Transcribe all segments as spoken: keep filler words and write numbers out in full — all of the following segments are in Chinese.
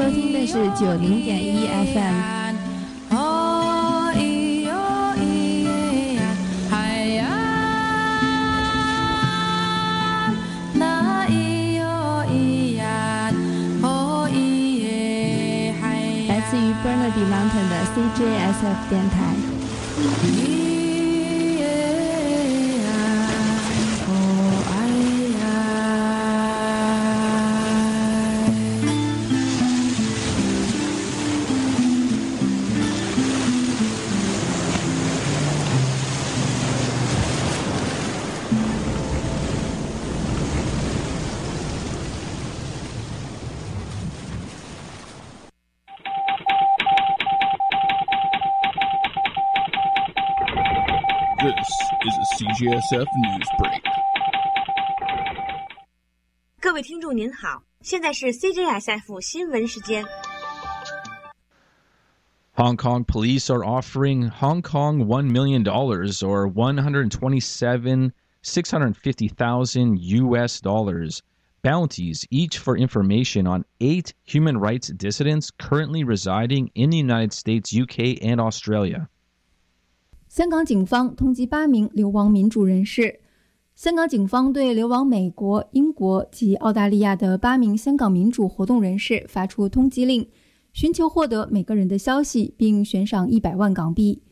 收听的是九零点一 F M。来自于 Burnaby Mountain 的 C J S F 电台。 C J S F News Break。 各位听众您好，现在是 C J S F 新闻时间。 Hong Kong police are offering Hong Kong one million dollars or one hundred twenty-seven thousand six hundred fifty thousand U S dollars bounties each for information on eight human rights dissidents currently residing in the United States, U K, and Australia. 香港警方通缉八名流亡民主人士。香港警方对流亡美国、英国及澳大利亚的八名香港民主活动人士发出通缉令，寻求获得每个人的消息，并悬赏一百万港币。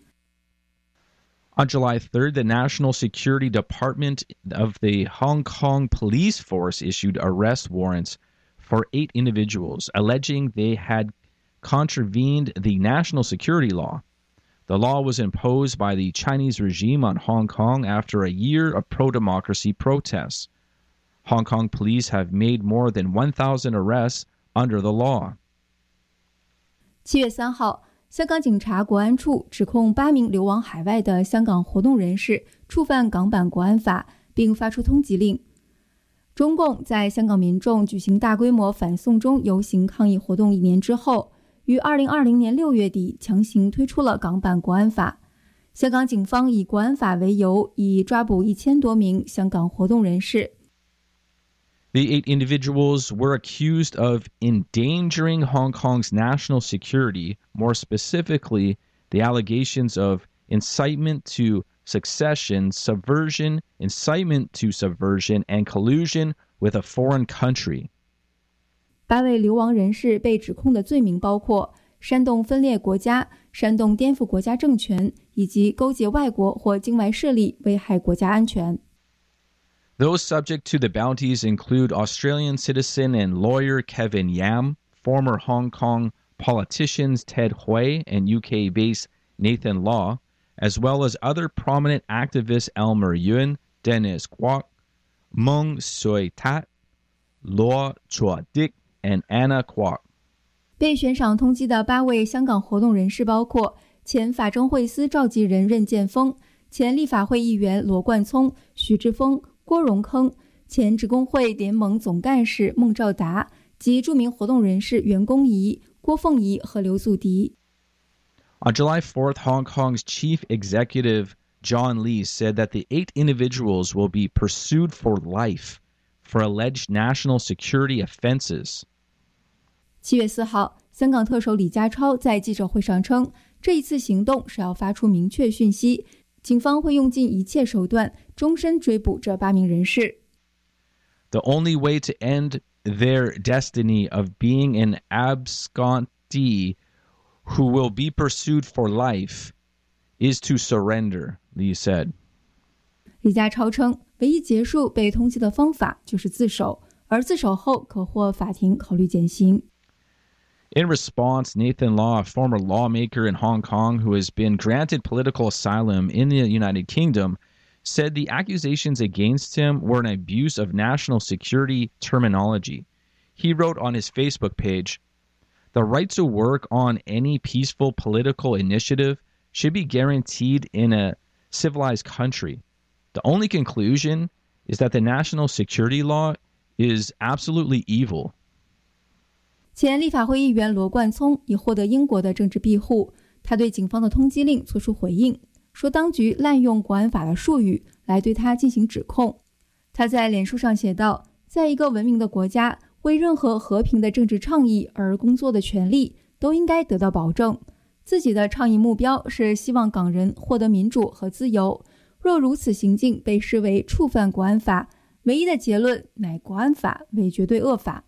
On July third, the National Security Department of the Hong Kong Police Force issued arrest warrants for eight individuals, alleging they had contravened the national security law. The law was imposed by the Chinese regime on Hong Kong after a year of pro-democracy protests. Hong Kong police have made more than one thousand arrests under the law. 七月三号，香港警察国安处指控八名流亡海外的香港活动人士触犯港版国安法，并发出通缉令。中共在香港民众举行大规模反送中游行抗议活动一年之后，于二零二零年六月底强行推出了港版国安法。香港警方以国安法为由，以抓捕一千多名香港活动人士。 The eight individuals were accused of endangering Hong Kong's national security, more specifically, the allegations of incitement to secession, subversion, incitement to subversion, and collusion with a foreign country. 八位流亡人士被指控的罪名包括煽动分裂国家、煽动颠覆国家政权，以及勾结外国或境外势力危害国家安全。 Those subject to the bounties include Australian citizen and lawyer Kevin Yam, former Hong Kong politicians Ted Hui and U K-based Nathan Law, as well as other prominent activists Elmer Yuen, Dennis Kwok, Meng Sui Tat, Luo Chua Dik, and Anna Kwok. 被悬赏通缉的八位香港活动人士包括前法政会司召集人任建峰、前立法会议员罗冠聪、徐志峰、郭荣铿、前职工会联盟总干事孟兆达及著名活动人士袁弓夷、郭凤仪和刘祖迪。 On July fourth, Hong Kong's chief executive John Lee said that the eight individuals will be pursued for life for alleged national security offenses. 七月四号，香港特首李家超在记者会上称，这一次行动是要发出明确讯息，警方会用尽一切手段，终身追捕这八名人士。 The only way to end their destiny of being an abscondee who will be pursued for life is to surrender, Lee said. 李家超称，唯一结束被通缉的方法就是自首，而自首后可获法庭考虑减刑。 In response, Nathan Law, a former lawmaker in Hong Kong who has been granted political asylum in the United Kingdom, said the accusations against him were an abuse of national security terminology. He wrote on his Facebook page, "The right to work on any peaceful political initiative should be guaranteed in a civilized country. The only conclusion is that the national security law is absolutely evil." 前立法会议员罗冠聪已获得英国的政治庇护，他对警方的通缉令作出回应，说当局滥用国安法的术语来对他进行指控。他在脸书上写道，在一个文明的国家， 为任何和平的政治倡议而工作的权利都应该得到保证。自己的倡议目标是希望港人获得民主和自由，若如此行径被视为触犯国安法，唯一的结论乃国安法为绝对恶法。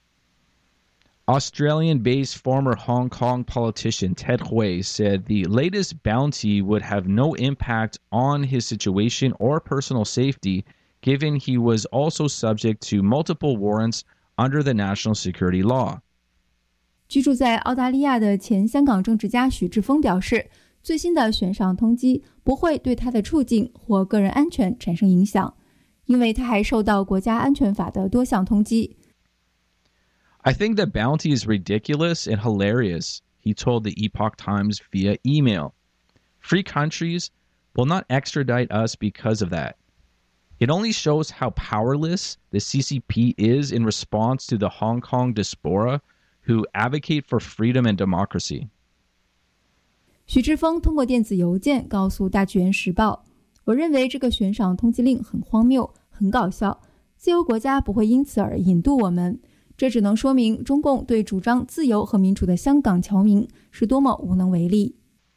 Australian-based former Hong Kong politician Ted Hui said the latest bounty would have no impact on his situation or personal safety, given he was also subject to multiple warrants under the national security law. 居住在澳大利亚的前香港政治家许志峰表示，最新的悬赏通缉不会对他的处境或个人安全产生影响，因为他还受到国家安全法的多项通缉。 I think the bounty is ridiculous and hilarious, he told the Epoch Times via email. Free countries will not extradite us because of that. It only shows how powerless the C C P is in response to the Hong Kong diaspora who advocate for freedom and democracy. 许志峰通过电子邮件告诉大纪元时报，我认为这个悬赏通缉令很荒谬，很搞笑，自由国家不会因此而引渡我们，这只能说明中共对主张自由和民主的香港侨民是多么无能为力。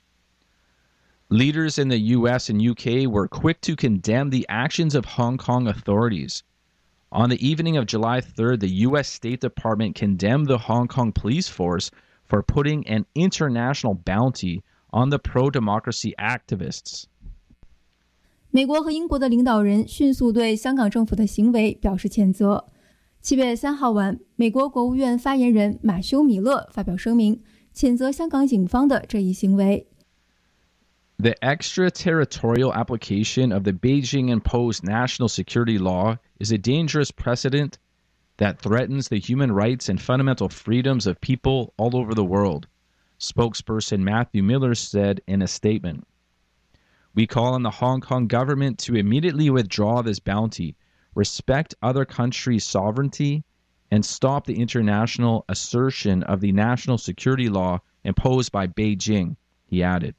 Leaders in the U S and U K were quick to condemn the actions of Hong Kong authorities. On the evening of July third, the U S State Department condemned the Hong Kong police force for putting an international bounty on the pro-democracy activists. 美国和英国的领导人迅速对香港政府的行为表示谴责。七月三号晚，美国国务院发言人马修·米勒发表声明，谴责香港警方的这一行为。 The extraterritorial application of the Beijing-imposed national security law is a dangerous precedent that threatens the human rights and fundamental freedoms of people all over the world, spokesperson Matthew Miller said in a statement. We call on the Hong Kong government to immediately withdraw this bounty, respect other countries' sovereignty, and stop the international assertion of the national security law imposed by Beijing, he added.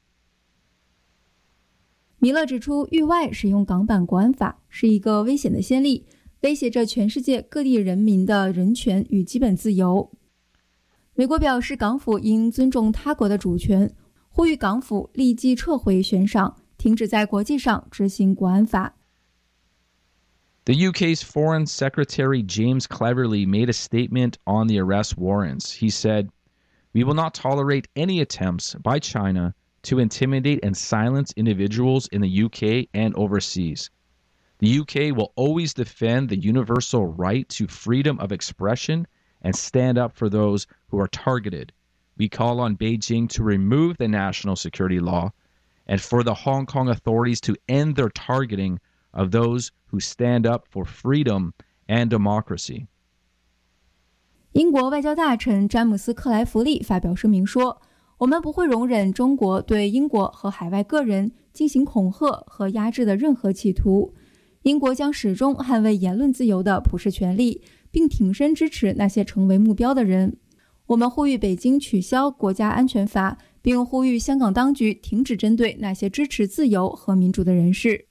米勒指出，域外使用港版国安法是一个危险的先例，威胁着全世界各地人民的人权与基本自由。美国表示，港府应尊重他国的主权，呼吁港府立即撤回悬赏，停止在国际上执行国安法。 The U K's Foreign Secretary James Cleverly made a statement on the arrest warrants. He said, "We will not tolerate any attempts by China to intimidate and silence individuals in the U K and overseas. The U K will always defend the universal right to freedom of expression and stand up for those who are targeted. We call on Beijing to remove the national security law and for the Hong Kong authorities to end their targeting of those who stand up for freedom and democracy." 英国外交大臣詹姆斯·克莱弗利发表声明说，我们不会容忍中国对英国和海外个人进行恐吓和压制的任何企图。英国将始终捍卫言论自由的普世权利，并挺身支持那些成为目标的人。我们呼吁北京取消国家安全法，并呼吁香港当局停止针对那些支持自由和民主的人士。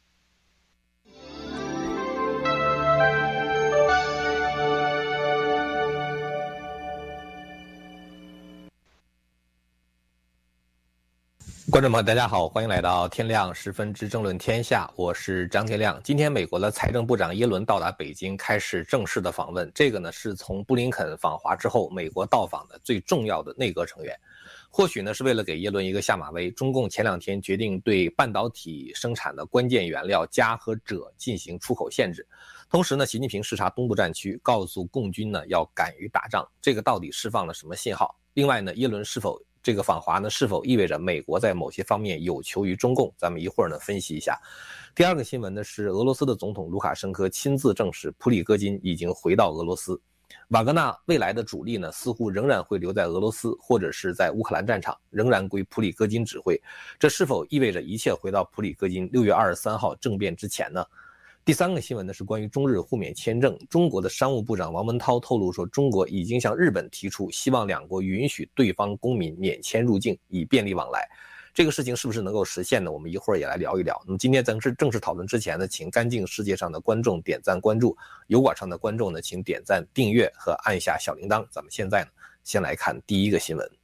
观众朋友大家好，欢迎来到天亮十分之政论天下，我是张天亮。今天美国的财政部长耶伦到达北京，开始正式的访问，这个呢是从布林肯访华之后美国到访的最重要的内阁成员。或许呢是为了给耶伦一个下马威，中共前两天决定对半导体生产的关键原料镓和锗进行出口限制。同时呢，习近平视察东部战区，告诉共军呢要敢于打仗，这个到底释放了什么信号？另外呢，耶伦是否这个访华呢，是否意味着美国在某些方面有求于中共？咱们一会儿呢分析一下。第二个新闻呢是俄罗斯的总统卢卡申科亲自证实，普里戈金已经回到俄罗斯。瓦格纳未来的主力呢，似乎仍然会留在俄罗斯，或者是在乌克兰战场，仍然归普里戈金指挥。这是否意味着一切回到普里戈金六月二十三号政变之前呢？第三个新闻呢是关于中日互免签证。中国的商务部长王文涛透露说，中国已经向日本提出，希望两国允许对方公民免签入境，以便利往来。 这个事情是不是能够实现呢？我们一会儿也来聊一聊。那么今天正式正式讨论之前呢，请干净世界上的观众点赞关注，油管上的观众呢，请点赞订阅和按下小铃铛。咱们现在呢，先来看第一个新闻。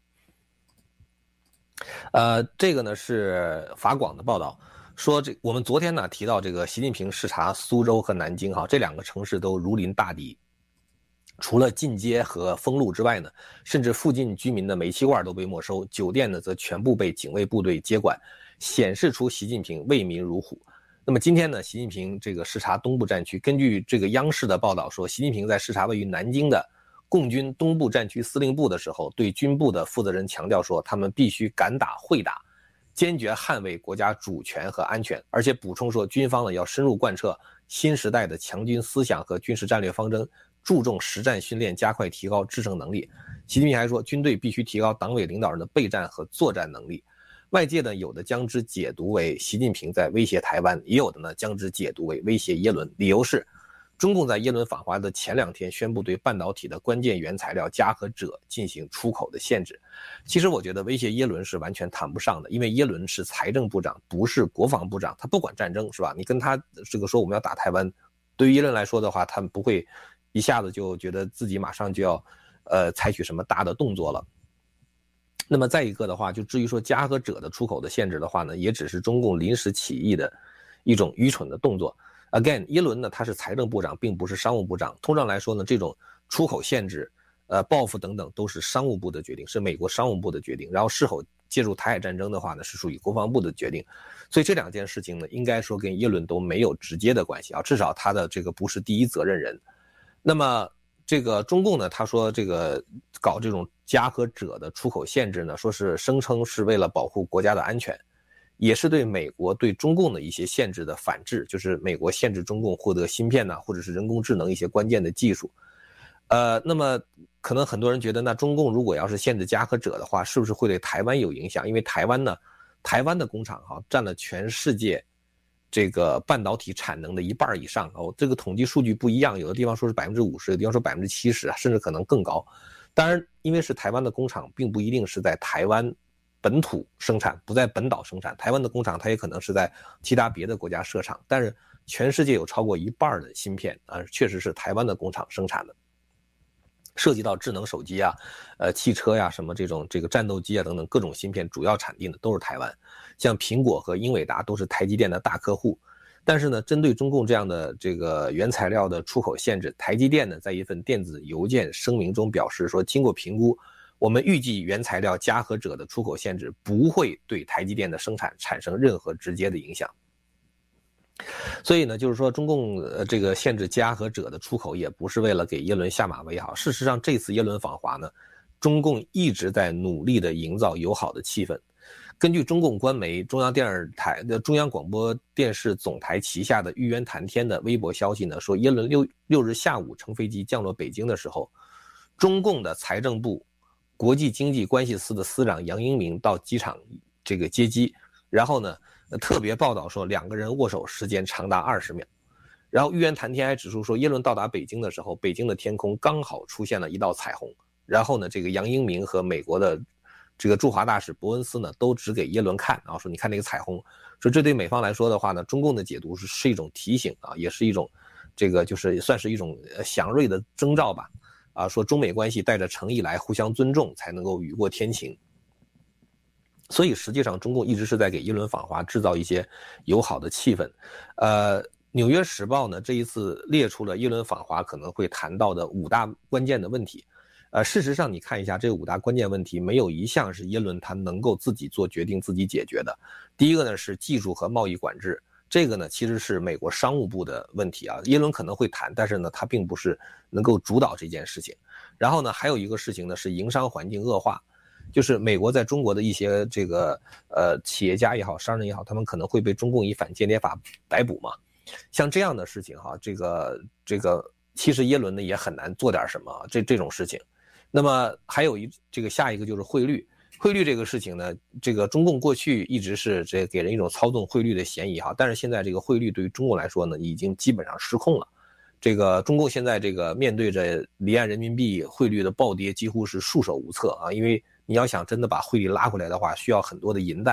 呃，这个呢是法广的报道，说这我们昨天呢提到这个习近平视察苏州和南京哈，这两个城市都如临大敌。除了禁街和封路之外呢，甚至附近居民的煤气罐都被没收，酒店呢则全部被警卫部队接管，显示出习近平为民如虎。那么今天呢，习近平这个视察东部战区，根据这个央视的报道说，习近平在视察位于南京的共军东部战区司令部的时候，对军部的负责人强调说，他们必须敢打会打，坚决捍卫国家主权和安全，而且补充说，军方呢要深入贯彻新时代的强军思想和军事战略方针，注重实战训练，加快提高制胜能力。习近平还说，军队必须提高党委领导人的备战和作战能力。外界呢，有的将之解读为习近平在威胁台湾，也有的呢将之解读为威胁耶伦。理由是，中共在耶伦访华的前两天宣布对半导体的关键原材料镓和锗进行出口的限制。其实我觉得威胁耶伦是完全谈不上的，因为耶伦是财政部长，不是国防部长，他不管战争，是吧？你跟他这个说我们要打台湾，对于耶伦来说的话，他们不会一下子就觉得自己马上就要呃采取什么大的动作了。那么再一个的话，就至于说镓和锗的出口的限制的话呢，也只是中共临时起意的一种愚蠢的动作。Again， 耶伦呢他是财政部长，并不是商务部长。通常来说呢，这种出口限制、呃报复等等都是商务部的决定，是美国商务部的决定。然后是否介入台海战争的话呢，是属于国防部的决定。所以这两件事情呢，应该说跟耶伦都没有直接的关系啊，至少他的这个不是第一责任人。那么这个中共呢，他说这个搞这种镓和锗的出口限制呢，说是声称是为了保护国家的安全，也是对美国对中共的一些限制的反制，就是美国限制中共获得芯片呐、啊，或者是人工智能一些关键的技术。呃，那么可能很多人觉得，那中共如果要是限制镓和锗的话，是不是会对台湾有影响？因为台湾呢，台湾的工厂哈、啊、占了全世界这个半导体产能的一半以上哦，这个统计数据不一样，有的地方说是百分之五十，有的地方说百分之七十，甚至可能更高。当然，因为是台湾的工厂，并不一定是在台湾本土生产，不在本岛生产。台湾的工厂它也可能是在其他别的国家设厂，但是全世界有超过一半的芯片啊，确实是台湾的工厂生产的。涉及到智能手机啊、呃汽车呀、什么这种这个战斗机啊等等各种芯片，主要产地呢都是台湾。像苹果和英伟达都是台积电的大客户。但是呢，针对中共这样的这个原材料的出口限制，台积电呢在一份电子邮件声明中表示说，经过评估，我们预计原材料镓和锗的出口限制不会对台积电的生产产生任何直接的影响。所以呢，就是说中共呃这个限制镓和锗的出口，也不是为了给耶伦下马威哈。事实上，这次耶伦访华呢，中共一直在努力的营造友好的气氛。根据中共官媒中央电视台的中央广播电视总台旗下的玉渊谈天的微博消息呢，说耶伦六六日下午乘飞机降落北京的时候，中共的财政部国际经济关系司的司长杨英明到机场这个接机，然后呢特别报道说两个人握手时间长达二十秒。然后玉渊谈天还指出说，耶伦到达北京的时候，北京的天空刚好出现了一道彩虹。然后呢，这个杨英明和美国的这个驻华大使伯恩斯呢，都指给耶伦看，然后说你看那个彩虹，说这对美方来说的话呢，中共的解读是是一种提醒啊，也是一种这个就是算是一种祥瑞的征兆吧，啊，说中美关系带着诚意来，互相尊重，才能够雨过天晴。所以实际上中共一直是在给耶伦访华制造一些友好的气氛。呃，纽约时报呢这一次列出了耶伦访华可能会谈到的五大关键的问题。呃，事实上你看一下这五大关键问题，没有一项是耶伦他能够自己做决定自己解决的。第一个呢是技术和贸易管制，这个呢其实是美国商务部的问题啊，耶伦可能会谈，但是呢他并不是能够主导这件事情。然后呢还有一个事情呢是营商环境恶化，就是美国在中国的一些这个呃企业家也好，商人也好，他们可能会被中共以反间谍法逮捕嘛。像这样的事情哈，这个这个其实耶伦呢也很难做点什么这这种事情。那么还有一这个下一个就是汇率，汇率这个事情呢，这个中共过去一直是这给人一种操纵汇率的嫌疑哈，但是现在这个汇率对于中共来说呢，已经基本上失控了。这个中共现在这个面对着离岸人民币汇率的暴跌，几乎是束手无策啊，因为你要想真的把汇率拉回来的话，需要很多的银弹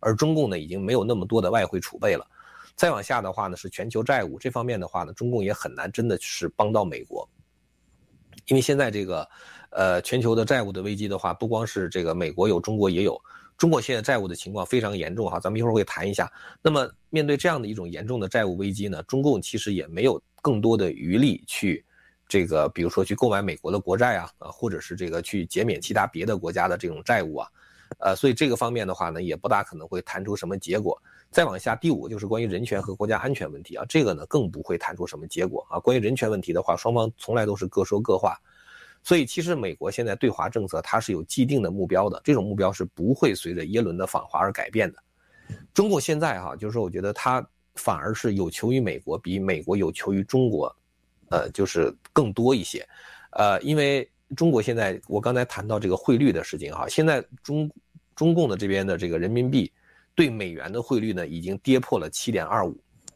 而中共呢已经没有那么多的外汇储备了。再往下的话呢是全球债务，这方面的话呢中共也很难真的是帮到美国，因为现在这个呃全球的债务的危机的话，不光是这个美国有，中国也有。中国现在债务的情况非常严重哈，咱们一会儿会谈一下。那么面对这样的一种严重的债务危机呢，中共其实也没有更多的余力去这个比如说去购买美国的国债啊，啊或者是这个去减免其他别的国家的这种债务啊，呃所以这个方面的话呢也不大可能会谈出什么结果。再往下，第五个就是关于人权和国家安全问题啊，这个呢更不会谈出什么结果啊。关于人权问题的话，双方从来都是各说各话。所以其实美国现在对华政策它是有既定的目标的，这种目标是不会随着耶伦的访华而改变的。中共现在哈，就是说我觉得它反而是有求于美国，比美国有求于中国，呃，就是更多一些。呃，因为中国现在我刚才谈到这个汇率的事情哈，现在中中共的这边的这个人民币对美元的汇率呢已经跌破了 七点二五。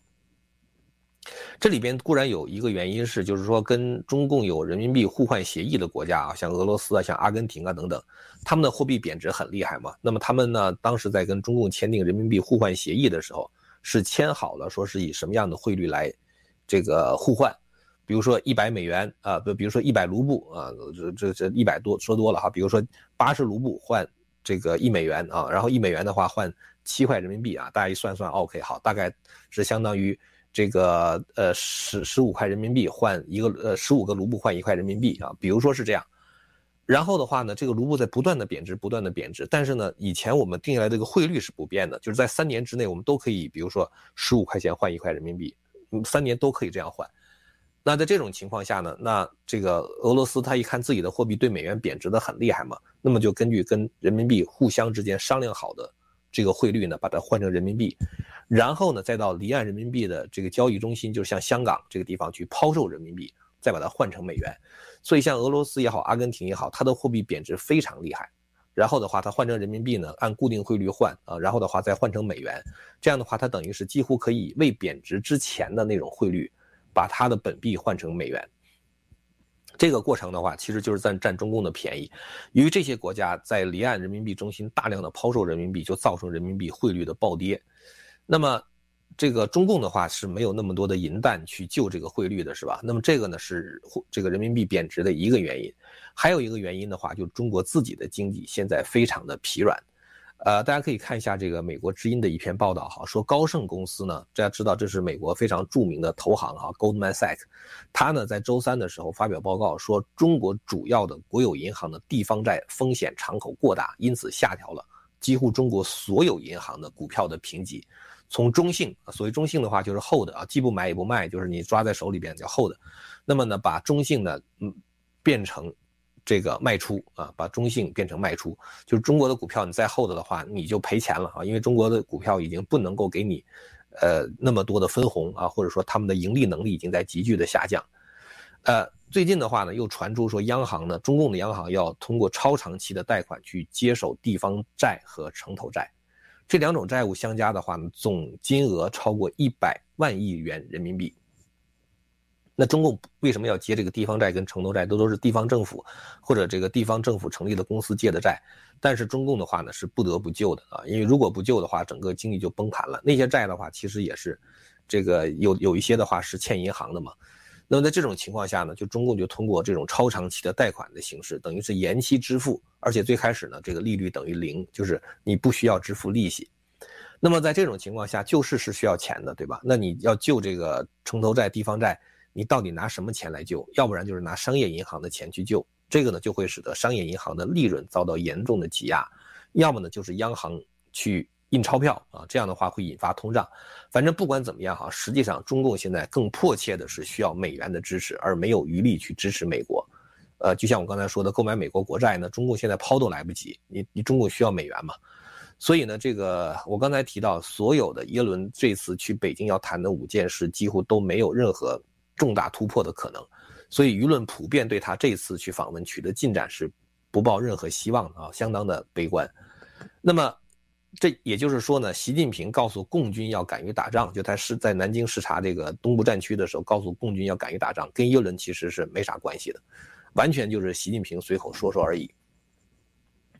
这里边固然有一个原因是，就是说跟中共有人民币互换协议的国家啊，像俄罗斯啊、像阿根廷啊等等，他们的货币贬值很厉害嘛。那么他们呢，当时在跟中共签订人民币互换协议的时候，是签好了说是以什么样的汇率来这个互换，比如说一百美元啊，不，比如说一百卢布啊，这这这一百多说多了哈，比如说八十卢布换这个一美元啊，然后一美元的话换七块人民币啊，大家一算算 ，OK， 好，大概是相当于。这个呃十十五块人民币换一个呃十五个卢布换一块人民币啊，比如说是这样。然后的话呢，这个卢布在不断的贬值，不断的贬值。但是呢，以前我们定下来这个汇率是不变的，就是在三年之内我们都可以，比如说十五块钱换一块人民币，三年都可以这样换。那在这种情况下呢，那这个俄罗斯他一看自己的货币对美元贬值的很厉害嘛，那么就根据跟人民币互相之间商量好的这个汇率呢，把它换成人民币。然后呢，再到离岸人民币的这个交易中心，就是像香港这个地方去抛售人民币，再把它换成美元。所以像俄罗斯也好，阿根廷也好，它的货币贬值非常厉害。然后的话，它换成人民币呢，按固定汇率换啊，然后的话再换成美元。这样的话，它等于是几乎可以为贬值之前的那种汇率，把它的本币换成美元。这个过程的话，其实就是在占中共的便宜。由于这些国家在离岸人民币中心大量的抛售人民币，就造成人民币汇率的暴跌。那么这个中共的话是没有那么多的银弹去救这个汇率的，是吧？那么这个呢是这个人民币贬值的一个原因。还有一个原因的话，就是中国自己的经济现在非常的疲软。呃，大家可以看一下这个美国之音的一篇报道哈，说高盛公司呢，大家知道这是美国非常著名的投行哈 ，Goldman Sachs， 他呢在周三的时候发表报告说，中国主要的国有银行的地方债风险敞口过大，因此下调了几乎中国所有银行的股票的评级。从中性，所谓中性的话就是 hold 啊，既不买也不卖，就是你抓在手里边叫 hold。那么呢，把中性呢，嗯，变成这个卖出啊，把中性变成卖出，就是中国的股票你再 hold 的话，你就赔钱了啊，因为中国的股票已经不能够给你，呃，那么多的分红啊，或者说他们的盈利能力已经在急剧的下降。呃，最近的话呢，又传出说央行呢，中共的央行要通过超长期的贷款去接手地方债和城投债。这两种债务相加的话呢，总金额超过一百万亿元人民币。那中共为什么要接这个地方债跟城投债？都都是地方政府或者这个地方政府成立的公司借的债，但是中共的话呢是不得不救的啊，因为如果不救的话，整个经济就崩盘了。那些债的话，其实也是这个有有一些的话是欠银行的嘛。那么在这种情况下呢，就中共就通过这种超长期的贷款的形式，等于是延期支付，而且最开始呢，这个利率等于零，就是你不需要支付利息。那么在这种情况下，救市是需要钱的，对吧？那你要救这个城投债、地方债，你到底拿什么钱来救？要不然就是拿商业银行的钱去救，这个呢就会使得商业银行的利润遭到严重的挤压；要么呢就是央行去印钞票啊，这样的话会引发通胀。反正不管怎么样哈，实际上中共现在更迫切的是需要美元的支持，而没有余力去支持美国。呃，就像我刚才说的，购买美国国债呢，中共现在抛都来不及，你你中共需要美元嘛？所以呢，这个我刚才提到，所有的耶伦这次去北京要谈的五件事，几乎都没有任何重大突破的可能。所以舆论普遍对他这次去访问取得进展是不抱任何希望的啊，相当的悲观。那么这也就是说呢，习近平告诉共军要敢于打仗，就他是在南京视察这个东部战区的时候，告诉共军要敢于打仗，跟耶伦其实是没啥关系的，完全就是习近平随口说说而已。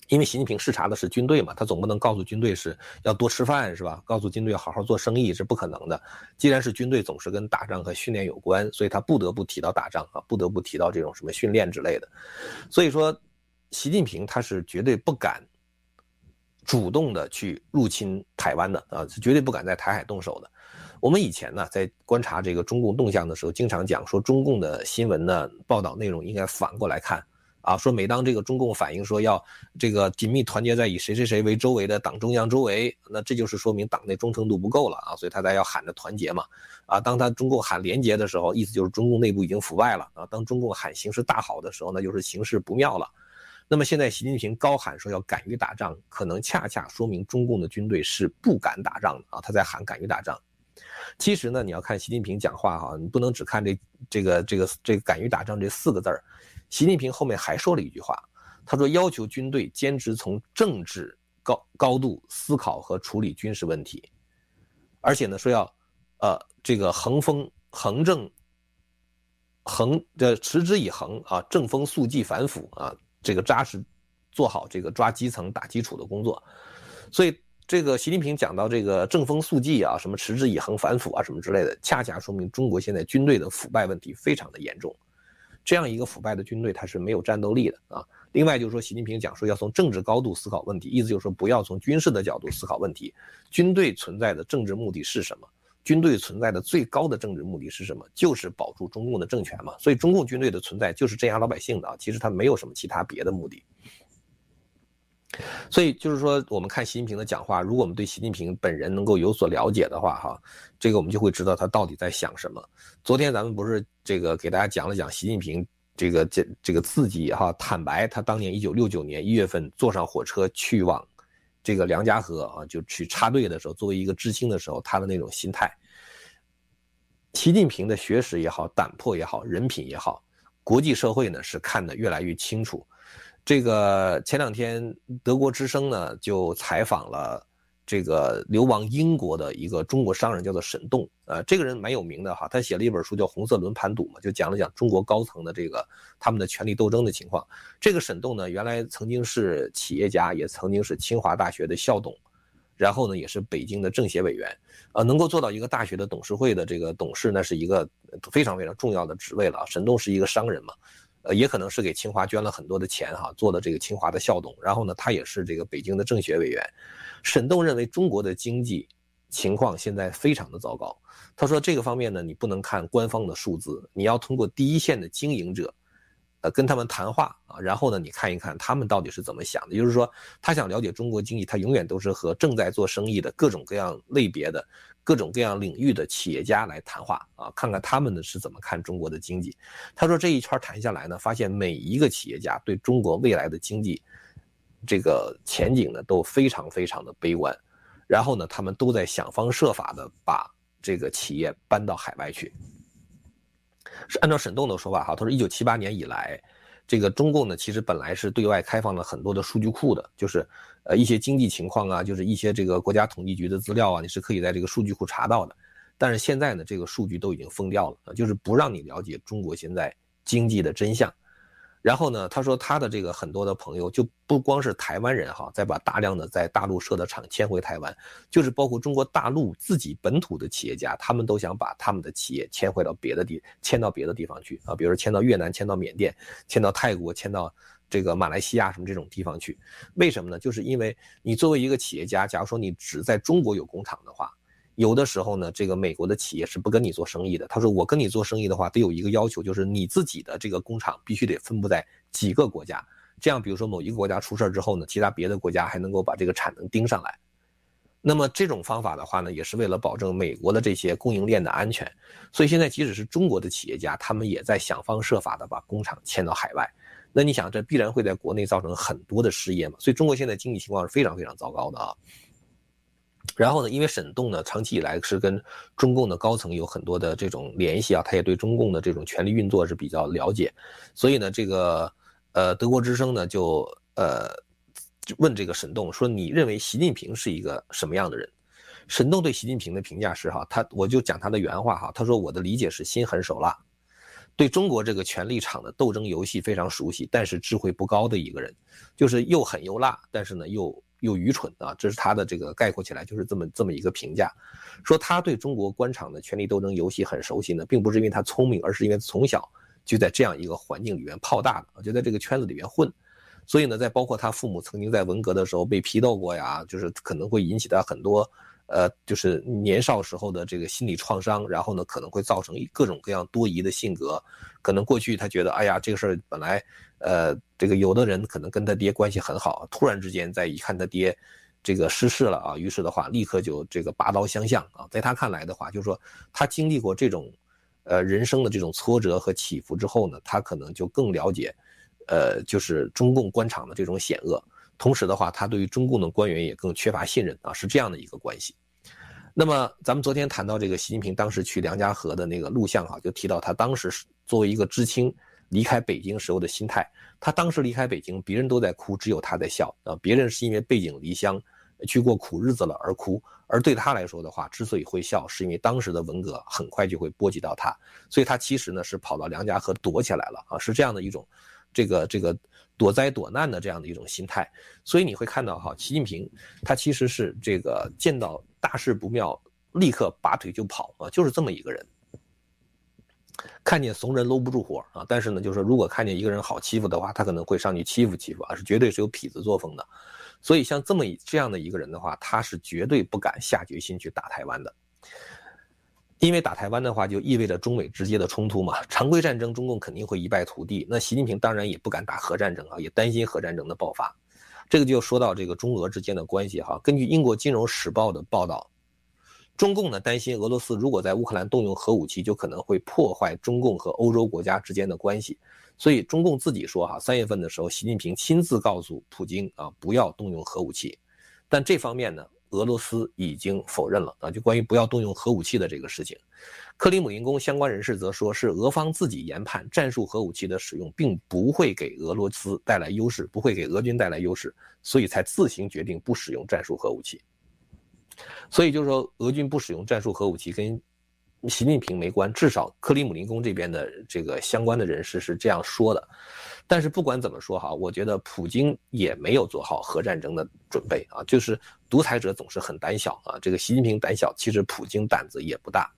因为习近平视察的是军队嘛，他总不能告诉军队是要多吃饭是吧？告诉军队要好好做生意是不可能的。既然是军队总是跟打仗和训练有关，所以他不得不提到打仗啊，不得不提到这种什么训练之类的。所以说，习近平他是绝对不敢主动的去入侵台湾的啊，是绝对不敢在台海动手的。我们以前呢，在观察这个中共动向的时候，经常讲说中共的新闻呢报道内容应该反过来看。啊，说每当这个中共反映说要这个紧密团结在以谁谁谁为周围的党中央周围，那这就是说明党内忠诚度不够了啊，所以他才要喊着团结嘛。啊，当他中共喊联结的时候，意思就是中共内部已经腐败了啊。当中共喊形势大好的时候，那就是形势不妙了。那么现在习近平高喊说要敢于打仗，可能恰恰说明中共的军队是不敢打仗的啊，他在喊敢于打仗。其实呢，你要看习近平讲话哈，你不能只看这这个这个这个敢于打仗这四个字儿。习近平后面还说了一句话，他说要求军队坚持从政治高高度思考和处理军事问题，而且呢说要呃这个横风横正横这持之以恒啊，正风肃纪反腐啊，这个扎实做好这个抓基层打基础的工作。所以这个习近平讲到这个正风肃纪啊，什么持之以恒反腐啊什么之类的，恰恰说明中国现在军队的腐败问题非常的严重。这样一个腐败的军队，它是没有战斗力的啊。另外就是说，习近平讲说要从政治高度思考问题，意思就是说不要从军事的角度思考问题。军队存在的政治目的是什么？军队存在的最高的政治目的是什么？就是保住中共的政权嘛。所以中共军队的存在就是镇压老百姓的啊，其实它没有什么其他别的目的。所以就是说，我们看习近平的讲话，如果我们对习近平本人能够有所了解的话，哈，这个我们就会知道他到底在想什么。昨天咱们不是这个给大家讲了讲习近平这个这这个自己哈坦白，他当年一九六九年一月份坐上火车去往这个梁家河啊，就去插队的时候，作为一个知青的时候，他的那种心态。习近平的学识也好，胆魄也好，人品也好，国际社会呢是看得越来越清楚。这个前两天德国之声呢就采访了这个流亡英国的一个中国商人，叫做沈栋。呃，这个人蛮有名的哈，他写了一本书叫《红色轮盘赌》嘛，就讲了讲中国高层的这个他们的权力斗争的情况。这个沈栋呢，原来曾经是企业家，也曾经是清华大学的校董，然后呢也是北京的政协委员。呃，能够做到一个大学的董事会的这个董事，那是一个非常非常重要的职位了。沈栋是一个商人嘛。呃，也可能是给清华捐了很多的钱哈，做了这个清华的校董，然后呢，他也是这个北京的政协委员。沈栋认为中国的经济情况现在非常的糟糕，他说这个方面呢，你不能看官方的数字，你要通过第一线的经营者，呃，跟他们谈话啊，然后呢，你看一看他们到底是怎么想的。也就是说，他想了解中国经济，他永远都是和正在做生意的各种各样类别的、各种各样领域的企业家来谈话啊，看看他们呢是怎么看中国的经济。他说这一圈谈下来呢，发现每一个企业家对中国未来的经济这个前景呢都非常非常的悲观，然后呢，他们都在想方设法的把这个企业搬到海外去。是按照沈栋的说法哈，他说一九七八年以来，这个中共呢其实本来是对外开放了很多的数据库的，就是呃一些经济情况啊，就是一些这个国家统计局的资料啊，你是可以在这个数据库查到的。但是现在呢，这个数据都已经封掉了，就是不让你了解中国现在经济的真相。然后呢，他说他的这个很多的朋友就不光是台湾人哈，再把大量的在大陆设的厂迁回台湾，就是包括中国大陆自己本土的企业家，他们都想把他们的企业迁回到别的地，迁到别的地方去啊，比如说迁到越南、迁到缅甸、迁到泰国、迁到这个马来西亚什么这种地方去。为什么呢？就是因为你作为一个企业家，假如说你只在中国有工厂的话，有的时候呢，这个美国的企业是不跟你做生意的。他说我跟你做生意的话，得有一个要求，就是你自己的这个工厂必须得分布在几个国家，这样比如说某一个国家出事之后呢，其他别的国家还能够把这个产能盯上来。那么这种方法的话呢，也是为了保证美国的这些供应链的安全。所以现在即使是中国的企业家，他们也在想方设法的把工厂迁到海外。那你想，这必然会在国内造成很多的失业嘛？所以中国现在经济情况是非常非常糟糕的啊。然后呢，因为沈栋呢长期以来是跟中共的高层有很多的这种联系啊，他也对中共的这种权力运作是比较了解，所以呢，这个呃德国之声呢就呃问这个沈栋说，你认为习近平是一个什么样的人？沈栋对习近平的评价是哈，他我就讲他的原话哈，他说我的理解是心狠手辣。 对中国这个权力场的斗争游戏非常熟悉，但是智慧不高的一个人，就是又狠又辣，但是呢又又愚蠢啊，这是他的这个概括起来就是这么这么一个评价。说他对中国官场的权力斗争游戏很熟悉呢，并不是因为他聪明，而是因为从小就在这样一个环境里面泡大的，就在这个圈子里面混。所以呢，在包括他父母曾经在文革的时候被批斗过呀，就是可能会引起他很多呃，就是年少时候的这个心理创伤，然后呢，可能会造成各种各样多疑的性格。可能过去他觉得，哎呀，这个事儿本来，呃，这个有的人可能跟他爹关系很好，突然之间在一看他爹这个失势了啊，于是的话立刻就这个拔刀相向啊。在他看来的话，就是说他经历过这种，呃，人生的这种挫折和起伏之后呢，他可能就更了解，呃，就是中共官场的这种险恶。同时的话，他对于中共的官员也更缺乏信任啊，是这样的一个关系。那么咱们昨天谈到这个习近平当时去梁家河的那个录像哈，就提到他当时作为一个知青离开北京时候的心态。他当时离开北京，别人都在哭，只有他在笑啊。别人是因为背井离乡去过苦日子了而哭，而对他来说的话，之所以会笑，是因为当时的文革很快就会波及到他，所以他其实呢是跑到梁家河躲起来了啊，是这样的一种这个这个躲灾躲难的这样的一种心态。所以你会看到哈，习近平他其实是这个见到大事不妙立刻拔腿就跑啊，就是这么一个人。看见怂人搂不住火啊，但是呢，就是如果看见一个人好欺负的话，他可能会上去欺负欺负啊，是绝对是有痞子作风的。所以像这么这样的一个人的话，他是绝对不敢下决心去打台湾的。因为打台湾的话，就意味着中美直接的冲突嘛，常规战争中共肯定会一败涂地。那习近平当然也不敢打核战争啊，也担心核战争的爆发。这个就说到这个中俄之间的关系哈。根据英国金融时报的报道，中共呢担心俄罗斯如果在乌克兰动用核武器，就可能会破坏中共和欧洲国家之间的关系。所以中共自己说哈，三月份的时候，习近平亲自告诉普京啊，不要动用核武器。但这方面呢，俄罗斯已经否认了啊，就关于不要动用核武器的这个事情。克里姆林宫相关人士则说，是俄方自己研判，战术核武器的使用并不会给俄罗斯带来优势，不会给俄军带来优势，所以才自行决定不使用战术核武器。所以就是说，俄军不使用战术核武器跟习近平没关，至少克里姆林宫这边的这个相关的人士是这样说的。但是不管怎么说哈，我觉得普京也没有做好核战争的准备啊。就是独裁者总是很胆小啊，这个习近平胆小，其实普京胆子也不大。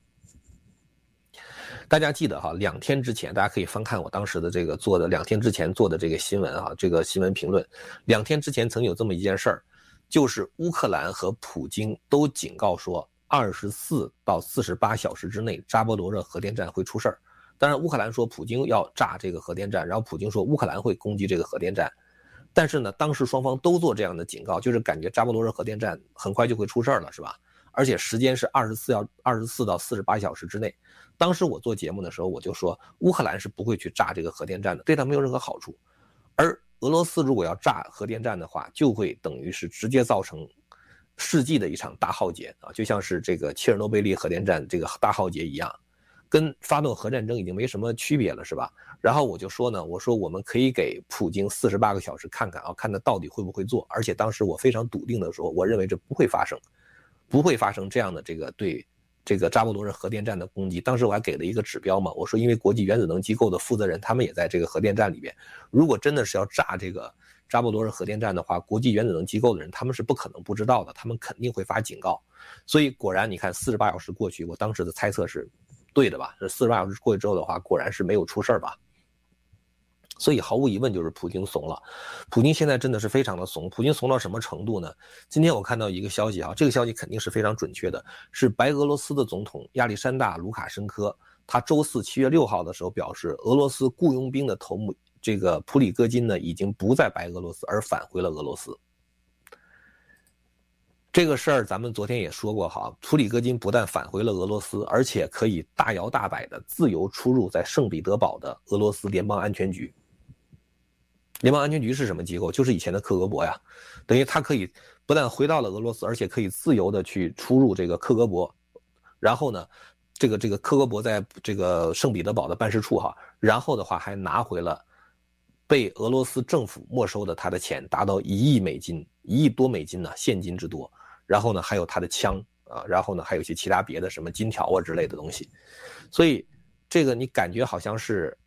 大家记得哈，两天之前，大家可以翻看我当时的这个做的两天之前做的这个新闻啊，这个新闻评论。两天之前曾有这么一件事儿，就是乌克兰和普京都警告说，二十四到四十八小时之内，扎波罗热核电站会出事儿。当然，乌克兰说普京要炸这个核电站，然后普京说乌克兰会攻击这个核电站。但是呢，当时双方都做这样的警告，就是感觉扎波罗热核电站很快就会出事儿了，是吧？而且时间是二十四要二十四到四十八小时之内。当时我做节目的时候，我就说乌克兰是不会去炸这个核电站的，对它没有任何好处。而俄罗斯如果要炸核电站的话，就会等于是直接造成世纪的一场大浩劫啊，就像是这个切尔诺贝利核电站这个大浩劫一样，跟发动核战争已经没什么区别了，是吧？然后我就说呢，我说我们可以给普京四十八个小时看看啊，看他到底会不会做。而且当时我非常笃定的说，我认为这不会发生，不会发生这样的这个对这个扎波罗热核电站的攻击。当时我还给了一个指标嘛，我说因为国际原子能机构的负责人他们也在这个核电站里边，如果真的是要炸这个扎波罗热核电站的话，国际原子能机构的人他们是不可能不知道的，他们肯定会发警告。所以果然你看四十八小时过去，我当时的猜测是对的吧？这四十八小时过去之后的话，果然是没有出事儿吧？所以毫无疑问就是普京怂了。普京现在真的是非常的怂。普京怂到什么程度呢？今天我看到一个消息啊，这个消息肯定是非常准确的，是白俄罗斯的总统亚历山大·卢卡申科，他周四七月六号的时候表示，俄罗斯雇佣兵的头目这个普里戈金呢，已经不在白俄罗斯，而返回了俄罗斯。这个事儿咱们昨天也说过哈，普里戈金不但返回了俄罗斯，而且可以大摇大摆的自由出入在圣彼得堡的俄罗斯联邦安全局。联邦安全局是什么机构？就是以前的克格勃呀，等于他可以不但回到了俄罗斯，而且可以自由的去出入这个克格勃。然后呢，这个这个克格勃在这个圣彼得堡的办事处哈，然后的话还拿回了被俄罗斯政府没收的他的钱，达到一亿美金，一亿多美金呢，现金之多。然后呢，还有他的枪啊，然后呢，还有一些其他别的什么金条啊之类的东西。所以这个你感觉好像是